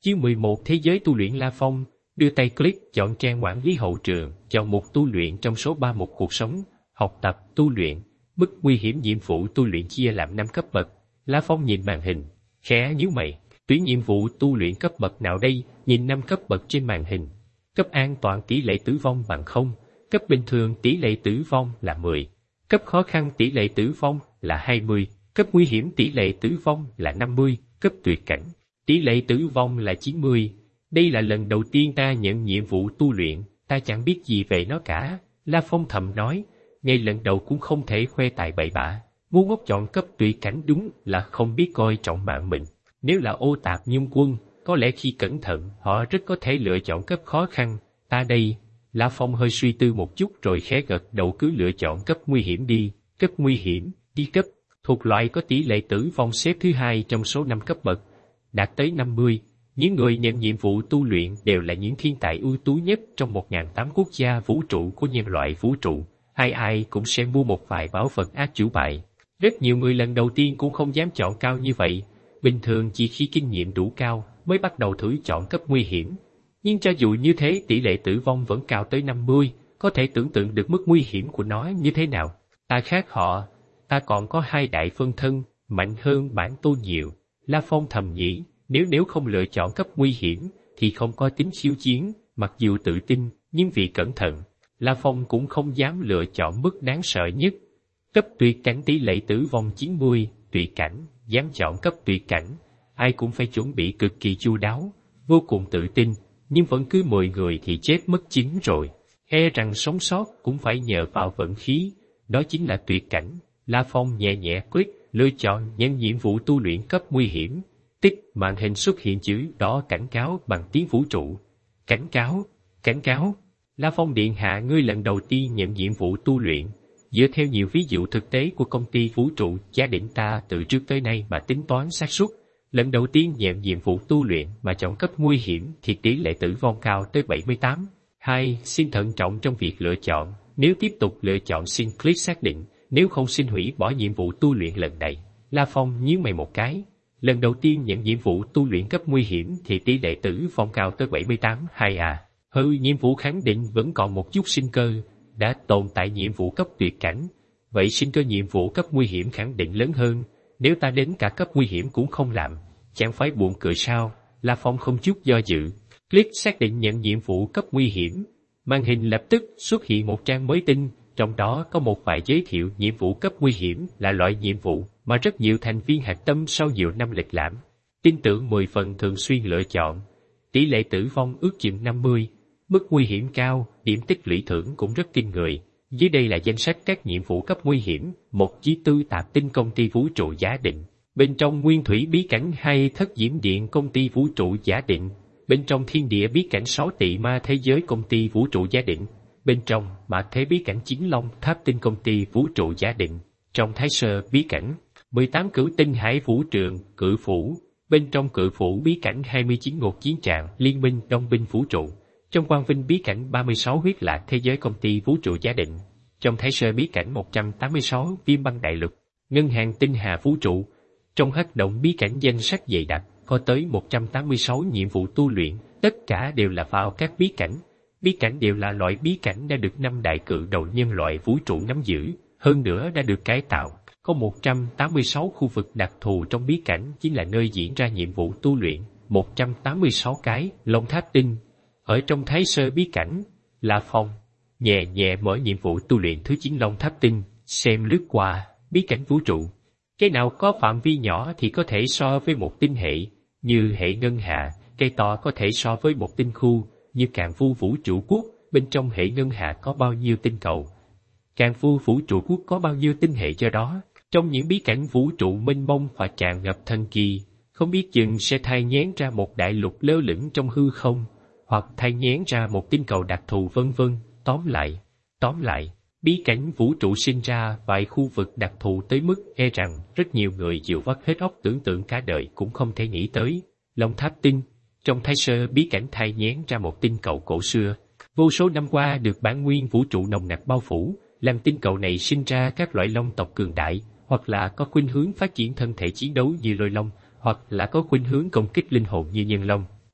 Chương 11 Thế giới tu luyện La Phong, đưa tay click chọn trang quản lý hậu trường, chọn mục tu luyện trong số 3 mục cuộc sống, học tập, tu luyện, mức nguy hiểm nhiệm vụ tu luyện chia làm 5 cấp bậc. La Phong nhìn màn hình, khẽ nhíu mày, tuyển nhiệm vụ tu luyện cấp bậc nào đây? Nhìn 5 cấp bậc trên màn hình. Cấp an toàn tỷ lệ tử vong bằng 0, cấp bình thường tỷ lệ tử vong là 10, cấp khó khăn tỷ lệ tử vong là 20, cấp nguy hiểm tỷ lệ tử vong là 50, cấp tuyệt cảnh tỷ lệ tử vong là 90. Đây là lần đầu tiên ta nhận nhiệm vụ tu luyện, ta chẳng biết gì về nó cả. La Phong thầm nói, ngay lần đầu cũng không thể khoe tài bậy bạ. Ngu ngốc chọn cấp tuyệt cảnh đúng là không biết coi trọng mạng mình. Nếu là ô tạp nhung quân, có lẽ khi cẩn thận, họ rất có thể lựa chọn cấp khó khăn. Ta đây, La Phong hơi suy tư một chút rồi khẽ gật đầu, cứ lựa chọn cấp nguy hiểm đi. Cấp nguy hiểm, đi cấp, thuộc loại có tỷ lệ tử vong xếp thứ 2 trong số 5 cấp bậc, đạt tới 50. Những người nhận nhiệm vụ tu luyện đều là những thiên tài ưu tú nhất trong 1.800 quốc gia vũ trụ của nhân loại vũ trụ. Ai cũng sẽ mua một vài bảo vật ác chủ bài. Rất nhiều người lần đầu tiên cũng không dám chọn cao như vậy. Bình thường chỉ khi kinh nghiệm đủ cao mới bắt đầu thử chọn cấp nguy hiểm. Nhưng cho dù như thế, tỷ lệ tử vong vẫn cao tới 50, có thể tưởng tượng được mức nguy hiểm của nó như thế nào. Ta khác họ, ta còn có 2 đại phân thân, mạnh hơn bản tôn nhiều. La Phong thầm nghĩ, nếu không lựa chọn cấp nguy hiểm, thì không có tính khiêu chiến. Mặc dù tự tin, nhưng vì cẩn thận, La Phong cũng không dám lựa chọn mức đáng sợ nhất. Cấp tuyệt cảnh tỷ lệ tử vong 90, tuyệt cảnh, dám chọn cấp tuyệt cảnh. Ai cũng phải chuẩn bị cực kỳ chu đáo, vô cùng tự tin, nhưng vẫn cứ 10 người thì chết mất 9 rồi. E rằng sống sót cũng phải nhờ vào vận khí, đó chính là tuyệt cảnh. La Phong nhẹ nhẹ click, lựa chọn nhận nhiệm vụ tu luyện cấp nguy hiểm. Tích, màn hình xuất hiện chữ đỏ cảnh cáo bằng tiếng vũ trụ. Cảnh cáo, cảnh cáo. La Phong điện hạ, ngươi lần đầu tiên nhận nhiệm vụ tu luyện. Dựa theo nhiều ví dụ thực tế của công ty vũ trụ giả định ta từ trước tới nay mà tính toán xác suất, lần đầu tiên nhận nhiệm vụ tu luyện mà chọn cấp nguy hiểm thì tỷ lệ tử vong cao tới 78. 2. Xin thận trọng trong việc lựa chọn. Nếu tiếp tục lựa chọn xin click xác định, nếu không xin hủy bỏ nhiệm vụ tu luyện lần này. La Phong nhíu mày một cái. Lần đầu tiên nhận nhiệm vụ tu luyện cấp nguy hiểm thì tỷ lệ tử vong cao tới 78. 2 nhiệm vụ khẳng định vẫn còn một chút sinh cơ, đã tồn tại nhiệm vụ cấp tuyệt cảnh. Vậy sinh cơ nhiệm vụ cấp nguy hiểm khẳng định lớn hơn, nếu ta đến cả cấp nguy hiểm cũng không làm, chẳng phải buồn cười sao? La Phong không chút do dự, click xác định nhận nhiệm vụ cấp nguy hiểm. Màn hình lập tức xuất hiện một trang mới tinh, trong đó có một vài giới thiệu nhiệm vụ cấp nguy hiểm là loại nhiệm vụ mà rất nhiều thành viên hạch tâm sau nhiều năm lịch lãm, tin tưởng 10 phần thường xuyên lựa chọn. Tỷ lệ tử vong ước chừng 50, mức nguy hiểm cao, điểm tích lũy thưởng cũng rất kinh người. Dưới đây là danh sách các nhiệm vụ cấp nguy hiểm: 1. Chí tư tạp tinh công ty vũ trụ giả định. Bên trong nguyên thủy bí cảnh 2 thất diễm điện công ty vũ trụ giả định. Bên trong thiên địa bí cảnh 6 tị ma thế giới công ty vũ trụ giả định. Bên trong mạt thế bí cảnh 9 long tháp tinh công ty vũ trụ giả định. Trong thái sơ bí cảnh 18 cửu tinh hải vũ trường cự phủ. Bên trong cự phủ bí cảnh 29 ngột chiến trạng liên minh đông binh vũ trụ. Trong quang vinh bí cảnh 36 huyết lạc thế giới công ty vũ trụ giả định. Trong thái sơ bí cảnh 186 viêm băng đại lục ngân hàng tinh hà vũ trụ. Trong hắc động bí cảnh danh sách dày đặc có tới 186 nhiệm vụ tu luyện, tất cả đều là vào các bí cảnh. Bí cảnh đều là loại bí cảnh đã được 5 đại cự đầu nhân loại vũ trụ nắm giữ, hơn nữa đã được cải tạo. Có 186 khu vực đặc thù trong bí cảnh chính là nơi diễn ra nhiệm vụ tu luyện, 186 cái long tháp tinh. Ở trong thái sơ bí cảnh, La Phong nhẹ nhẹ mở nhiệm vụ tu luyện thứ 9 long tháp tinh, xem lướt qua bí cảnh vũ trụ. Cái nào có phạm vi nhỏ thì có thể so với một tinh hệ, như hệ ngân hà, cây to có thể so với một tinh khu, như Càn Vu vũ trụ quốc, bên trong hệ ngân hà có bao nhiêu tinh cầu. Càn Vu vũ trụ quốc có bao nhiêu tinh hệ, do đó, trong những bí cảnh vũ trụ mênh mông và tràn ngập thần kỳ, không biết chừng sẽ thai nghén ra một đại lục lơ lửng trong hư không, hoặc thai nghén ra một tinh cầu đặc thù vân vân. Tóm lại, bí cảnh vũ trụ sinh ra vài khu vực đặc thù tới mức e rằng rất nhiều người chịu vắt hết óc tưởng tượng cả đời cũng không thể nghĩ tới. Long tháp tinh, trong thái sơ bí cảnh thai nghén ra một tinh cầu cổ xưa, vô số năm qua được bản nguyên vũ trụ nồng nặc bao phủ, làm tinh cầu này sinh ra các loại long tộc cường đại, hoặc là có khuynh hướng phát triển thân thể chiến đấu như lôi long, hoặc là có khuynh hướng công kích linh hồn như nhân long,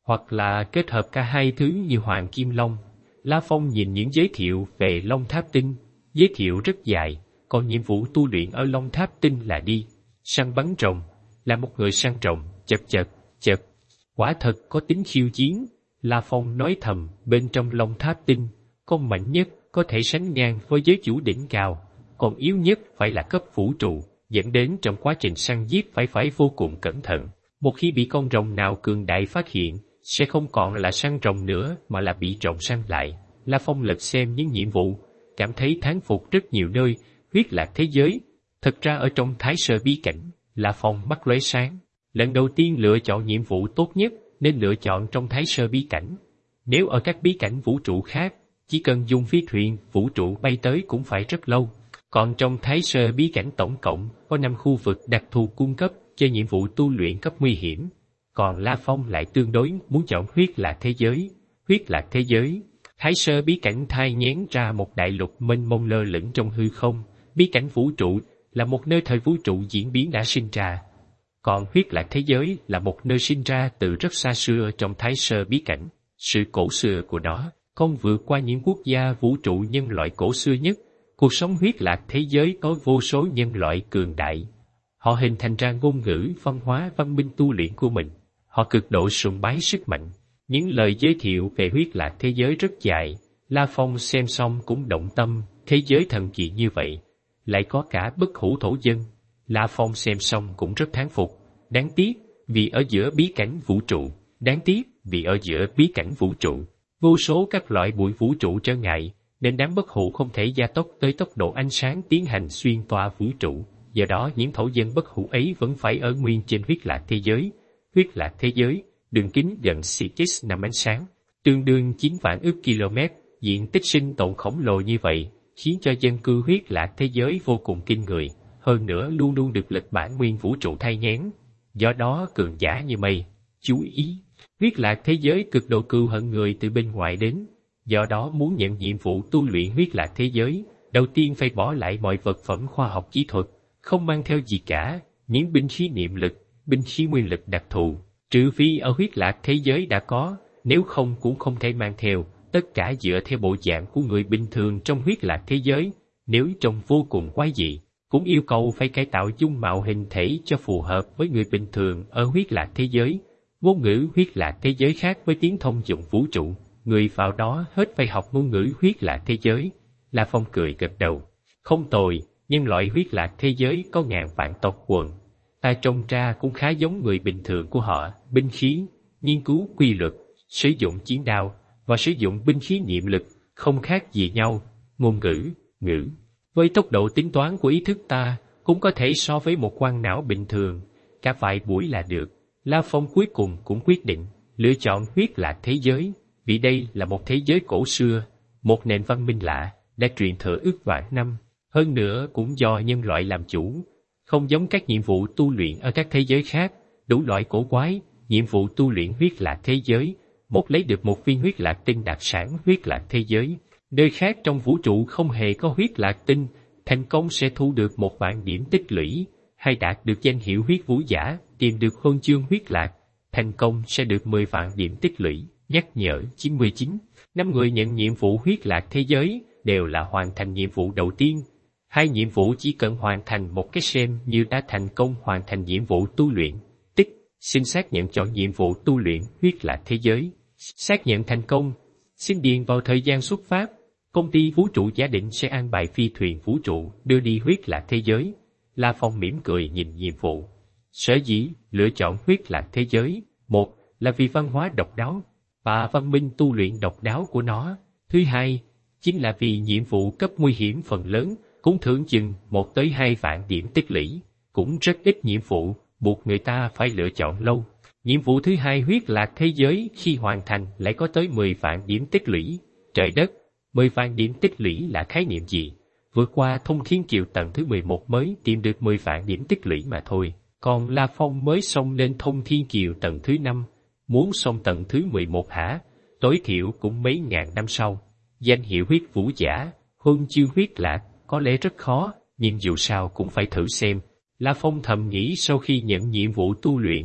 hoặc là kết hợp cả hai thứ như Hoàng Kim Long. La Phong nhìn những giới thiệu về Long Tháp Tinh, giới thiệu rất dài, còn nhiệm vụ tu luyện ở Long Tháp Tinh là đi săn bắn rồng, là một người săn rồng, chật, quả thật có tính khiêu chiến. La Phong nói thầm, bên trong Long Tháp Tinh, con mạnh nhất có thể sánh ngang với giới chủ đỉnh cao, còn yếu nhất phải là cấp vũ trụ, dẫn đến trong quá trình săn giết phải vô cùng cẩn thận. Một khi bị con rồng nào cường đại phát hiện, sẽ không còn là săn rồng nữa mà là bị rồng săn lại. La Phong lật xem những nhiệm vụ, cảm thấy thán phục rất nhiều nơi, huyết lạc thế giới. Thật ra ở trong Thái Sơ bí cảnh, La Phong mắt lóe sáng. Lần đầu tiên lựa chọn nhiệm vụ tốt nhất nên lựa chọn trong Thái Sơ bí cảnh. Nếu ở các bí cảnh vũ trụ khác, chỉ cần dùng phi thuyền vũ trụ bay tới cũng phải rất lâu. Còn trong Thái Sơ bí cảnh tổng cộng có 5 khu vực đặc thù cung cấp cho nhiệm vụ tu luyện cấp nguy hiểm. Còn La Phong lại tương đối muốn chọn huyết lạc thế giới. Huyết lạc thế giới, Thái Sơ bí cảnh thai nghén ra một đại lục mênh mông lơ lửng trong hư không. Bí cảnh vũ trụ là một nơi thời vũ trụ diễn biến đã sinh ra. Còn huyết lạc thế giới là một nơi sinh ra từ rất xa xưa trong Thái Sơ bí cảnh. Sự cổ xưa của nó không vượt qua những quốc gia vũ trụ nhân loại cổ xưa nhất. Cuộc sống huyết lạc thế giới có vô số nhân loại cường đại. Họ hình thành ra ngôn ngữ, văn hóa, văn minh tu luyện của mình. Họ cực độ sùng bái sức mạnh. Những lời giới thiệu về huyết lạc thế giới rất dài. La Phong xem xong cũng động tâm, thế giới thần kỳ như vậy. Lại có cả bất hủ thổ dân. La Phong xem xong cũng rất thán phục. Đáng tiếc vì ở giữa bí cảnh vũ trụ. Đáng tiếc vì ở giữa bí cảnh vũ trụ, vô số các loại bụi vũ trụ trở ngại, nên đám bất hủ không thể gia tốc tới tốc độ ánh sáng tiến hành xuyên toa vũ trụ. Do đó những thổ dân bất hủ ấy vẫn phải ở nguyên trên huyết lạc thế giới. Huyết lạc thế giới, đường kính gần Ctis năm ánh sáng, tương đương 9 vạn ức km, diện tích sinh tồn khổng lồ như vậy, khiến cho dân cư huyết lạc thế giới vô cùng kinh người, hơn nữa luôn luôn được lịch bản nguyên vũ trụ thay nhén. Do đó cường giả như mây. Chú ý, huyết lạc thế giới cực độ cừu hận người từ bên ngoài đến. Do đó muốn nhận nhiệm vụ tu luyện huyết lạc thế giới, đầu tiên phải bỏ lại mọi vật phẩm khoa học kỹ thuật, không mang theo gì cả, những binh khí niệm lực, binh khí nguyên lực đặc thù, trừ phi ở huyết lạc thế giới đã có, nếu không cũng không thể mang theo, tất cả dựa theo bộ dạng của người bình thường trong huyết lạc thế giới, nếu trông vô cùng quái dị, cũng yêu cầu phải cải tạo dung mạo hình thể cho phù hợp với người bình thường ở huyết lạc thế giới. Ngôn ngữ huyết lạc thế giới khác với tiếng thông dụng vũ trụ, người vào đó hết phải học ngôn ngữ huyết lạc thế giới. La Phong cười gật đầu. Không tồi, nhân loại huyết lạc thế giới có ngàn vạn tộc quần. Ta trông ra cũng khá giống người bình thường của họ, binh khí, nghiên cứu quy luật, sử dụng chiến đao và sử dụng binh khí niệm lực không khác gì nhau. Ngôn ngữ, với tốc độ tính toán của ý thức ta cũng có thể so với một quang não bình thường, cả vài buổi là được. La Phong cuối cùng cũng quyết định lựa chọn huyết lạc thế giới, vì đây là một thế giới cổ xưa, một nền văn minh lạ, đã truyền thừa ước vạn năm, hơn nữa cũng do nhân loại làm chủ. Không giống các nhiệm vụ tu luyện ở các thế giới khác, đủ loại cổ quái, nhiệm vụ tu luyện huyết lạc thế giới, một lấy được một viên huyết lạc tinh đặc sản huyết lạc thế giới. Nơi khác trong vũ trụ không hề có huyết lạc tinh, thành công sẽ thu được 1.000 điểm tích lũy, hay đạt được danh hiệu huyết vũ giả, tìm được huân chương huyết lạc, thành công sẽ được 10 vạn điểm tích lũy. Nhắc nhở 99. 5 người nhận nhiệm vụ huyết lạc thế giới đều là hoàn thành nhiệm vụ đầu tiên. 2 nhiệm vụ chỉ cần hoàn thành một cái xem như đã thành công hoàn thành nhiệm vụ tu luyện. Tích, xin xác nhận chọn nhiệm vụ tu luyện huyết lạc thế giới. Xác nhận thành công. Xin điền vào thời gian xuất phát. Công ty vũ trụ giả định sẽ an bài phi thuyền vũ trụ đưa đi huyết lạc thế giới. La Phong mỉm cười nhìn nhiệm vụ. Sở dĩ lựa chọn huyết lạc thế giới, một là vì văn hóa độc đáo và văn minh tu luyện độc đáo của nó. Thứ hai, chính là vì nhiệm vụ cấp nguy hiểm phần lớn cũng thưởng chừng 1 tới 2 vạn điểm tích lũy, cũng rất ít nhiệm vụ buộc người ta phải lựa chọn lâu. Nhiệm vụ thứ hai huyết lạc thế giới khi hoàn thành lại có tới 10 vạn điểm tích lũy. Trời đất, 10 vạn điểm tích lũy là khái niệm gì? Vượt qua thông thiên kiều tầng thứ 11 mới tìm được 10 vạn điểm tích lũy mà thôi. Còn La Phong mới xông lên thông thiên kiều tầng thứ 5, muốn xông tầng thứ 11 hả? Tối thiểu cũng mấy ngàn năm sau. Danh hiệu huyết vũ giả, huân chương huyết lạc, có lẽ rất khó, nhưng dù sao cũng phải thử xem. La Phong thầm nghĩ sau khi nhận nhiệm vụ tu luyện,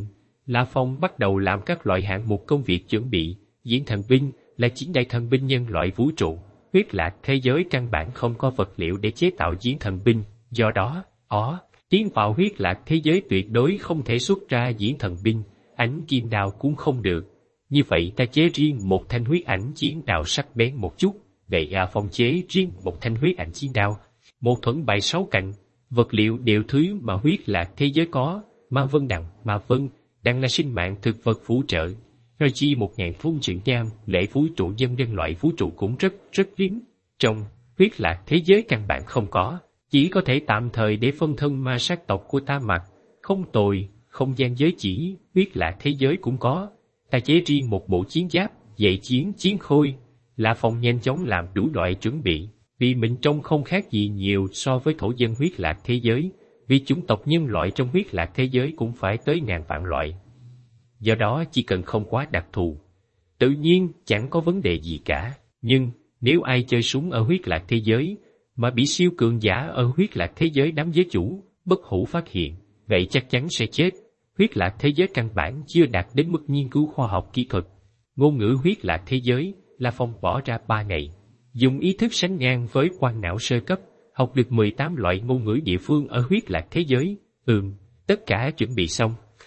La Phong bắt đầu làm các loại hạng mục công việc chuẩn bị. Diễn thần binh là chiến đại thần binh nhân loại vũ trụ. Huyết Lạc thế giới căn bản không có vật liệu để chế tạo diễn thần binh, do đó, tiến vào Huyết Lạc thế giới tuyệt đối không thể xuất ra diễn thần binh, ánh kim đao cũng không được. Như vậy ta chế riêng một thanh huyết ảnh chiến đao sắc bén một chút, vậy La Phong chế riêng một thanh huyết ảnh chiến đao, một thuẫn bài 6 cạnh, vật liệu đều thứ mà Huyết Lạc thế giới có, ma vân đằng là sinh mạng thực vật phụ trợ. Rồi chi 1000 phun truyện nham, lễ vũ trụ nhân loại vũ trụ cũng rất hiếm. Trong Huyết Lạc thế giới căn bản không có, chỉ có thể tạm thời để phân thân ma sát tộc của ta mặc. Không tồi, không gian giới chỉ, Huyết Lạc thế giới cũng có. Ta chế riêng một bộ chiến giáp, dạy chiến khôi. La Phong nhanh chóng làm đủ loại chuẩn bị, vì mình trông không khác gì nhiều so với thổ dân Huyết Lạc thế giới, vì chủng tộc nhân loại trong Huyết Lạc thế giới cũng phải tới ngàn vạn loại. Do đó chỉ cần không quá đặc thù, tự nhiên chẳng có vấn đề gì cả. Nhưng nếu ai chơi súng ở Huyết Lạc thế giới mà bị siêu cường giả ở Huyết Lạc thế giới đám giới chủ bất hủ phát hiện, vậy chắc chắn sẽ chết. Huyết Lạc thế giới căn bản chưa đạt đến mức nghiên cứu khoa học kỹ thuật. Ngôn ngữ Huyết Lạc thế giới, La Phong bỏ ra 3 ngày, dùng ý thức sánh ngang với quan não sơ cấp, học được 18 loại ngôn ngữ địa phương ở Huyết Lạc thế giới. Tất cả chuẩn bị xong,